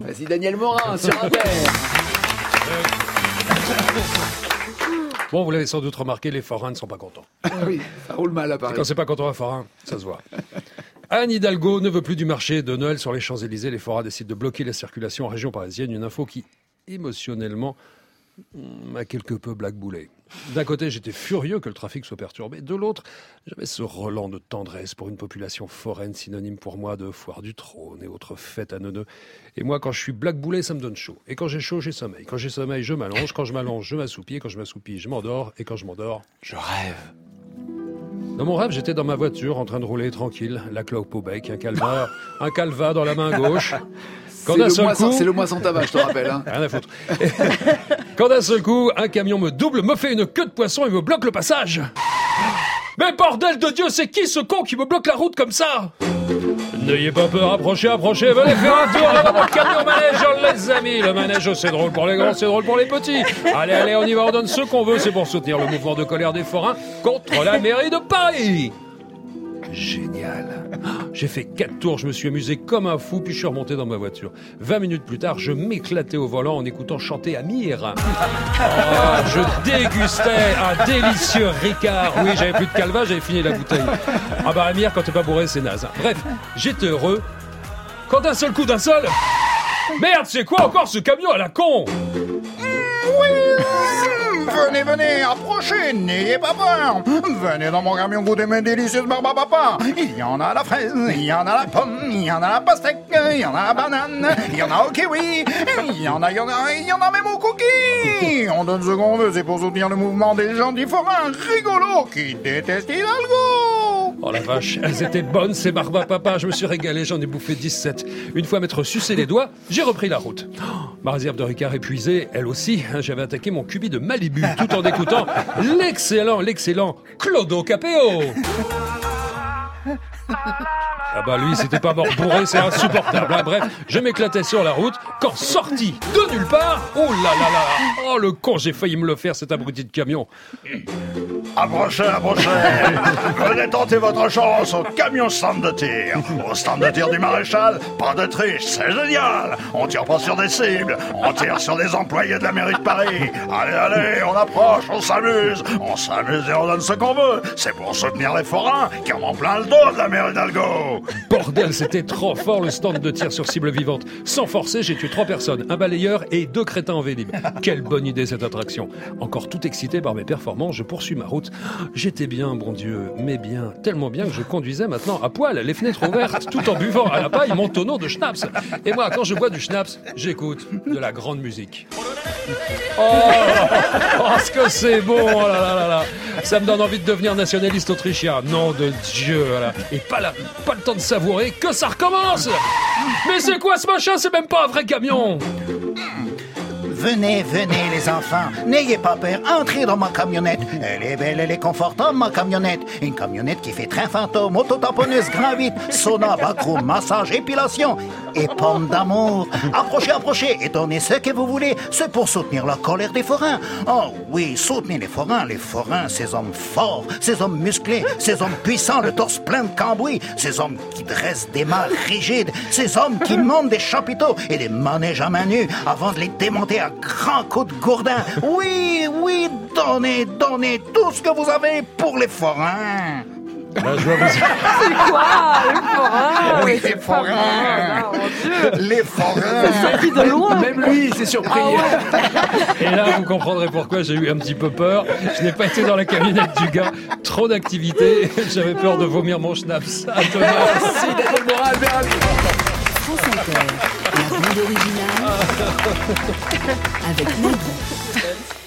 Vas-y, Daniel Morin, sur Inter. Bon, vous l'avez sans doute remarqué, les forains ne sont pas contents. Oui, ça roule mal à Paris. Quand c'est pas content un forain, ça se voit. Anne Hidalgo ne veut plus du marché de Noël sur les Champs-Élysées. Les forains décident de bloquer la circulation en région parisienne. Une info qui, émotionnellement, m'a quelque peu blackboulé. D'un côté, j'étais furieux que le trafic soit perturbé. De l'autre, j'avais ce relent de tendresse pour une population foraine, synonyme pour moi de foire du trône et autres fêtes à neuneux. Et moi, quand je suis blackboulé, ça me donne chaud. Et quand j'ai chaud, j'ai sommeil. Quand j'ai sommeil, je m'allonge. Quand je m'allonge, je m'assoupis. Et quand je m'assoupis, je m'endors. Et quand je m'endors, Je rêve. dans mon rêve, j'étais dans ma voiture en train de rouler tranquille, la clope au bec, un calva dans la main gauche. Quand d'un seul coup, C'est le mois sans tabac, je te rappelle. Hein. rien à foutre. Quand d'un seul coup, un camion me double, me fait une queue de poisson et me bloque le passage. Mais bordel de Dieu, c'est qui ce con qui me bloque la route comme ça? N'ayez pas peur, approchez, venez faire un tour là-bas dans le camion manège, les amis. Le manège, c'est drôle pour les grands, c'est drôle pour les petits. Allez, on y va, on donne ce qu'on veut, c'est pour soutenir le mouvement de colère des forains contre la mairie de Paris. Génial. J'ai fait 4 tours, je me suis amusé comme un fou, puis je suis remonté dans ma voiture. 20 minutes plus tard, je m'éclatais au volant en écoutant chanter Amir. Je dégustais un délicieux Ricard. Oui, j'avais plus de calva, j'avais fini la bouteille. Ah bah Amir, quand t'es pas bourré, c'est naze. Bref, j'étais heureux. Quand d'un seul coup, Merde, c'est quoi encore ce camion à la con? Venez, approchez, n'ayez pas peur. Venez dans mon camion goûter mes délicieuses barbes à papa. Il y en a à la fraise, il y en a à la pomme, il y en a à la pastèque, il y en a à la banane, il y en a au kiwi, il y en a même au cookie. On donne ce qu'on veut, c'est pour soutenir le mouvement des gentils forains rigolos qui détestent Hidalgo. Oh la vache, elles étaient bonnes ces barbes à papa, je me suis régalé, j'en ai bouffé 17. Une fois m'être sucé les doigts, j'ai repris la route. Ma réserve de Ricard épuisée, elle aussi, j'avais attaqué mon cubi de Malibu tout en écoutant l'excellent Clodo Capéo. Ah bah lui, c'était pas mort bourré, c'est insupportable. Hein. Bref, je m'éclatais sur la route quand sorti de nulle part, oh là là là, oh le con, j'ai failli me le faire cet abruti de camion. Approchez. Venez tenter votre chance au camion stand de tir. Au stand de tir du maréchal, pas de triche, c'est génial. On tire pas sur des cibles, on tire sur des employés de la mairie de Paris. Allez, on approche, on s'amuse et on donne ce qu'on veut. C'est pour soutenir les forains qui en ont plein le dos de la mairie d'Hidalgo. Bordel, c'était trop fort le stand de tir sur cible vivante. Sans forcer, j'ai tué 3 personnes, un balayeur et 2 crétins en vélib. Quelle bonne idée cette attraction. Encore tout excité par mes performances, je poursuis ma route. J'étais bien, bon Dieu, mais bien, tellement bien que je conduisais maintenant à poil, les fenêtres ouvertes, tout en buvant à la paille mon tonneau de schnapps. Et moi, quand je bois du schnapps, j'écoute de la grande musique. Oh, ce que c'est bon, oh là là là là. Ça me donne envie de devenir nationaliste autrichien. Nom de Dieu, voilà. Et pas le temps de savourer que ça recommence. Mais c'est quoi ce machin? C'est même pas un vrai camion. Venez les enfants, n'ayez pas peur, entrez dans ma camionnette. Elle est belle, elle est confortable ma camionnette. Une camionnette qui fait train fantôme, auto-tamponneuse, grand 8, sauna, backroom, massage, épilation et pomme d'amour. Approchez et donnez ce que vous voulez, c'est pour soutenir la colère des forains. Oh oui, soutenez les forains, ces hommes forts, ces hommes musclés, ces hommes puissants, le torse plein de cambouis, ces hommes qui dressent des mâts rigides, ces hommes qui montent des chapiteaux et des manèges à main nue avant de les démonter à grands coups de gourdin. Oui, donnez tout ce que vous avez pour les forains. Là, je vois vous... C'est quoi, les forains? Oui, les forains. Les forains. C'est sorti de loin. Même lui, il s'est surpris. Et là, vous comprendrez pourquoi j'ai eu un petit peu peur. Je n'ai pas été dans la camionnette du gars. Trop d'activité. J'avais peur de vomir mon schnapps. À toi. Merci, Daniel Morin, France Inter, la bande originale avec Nagui.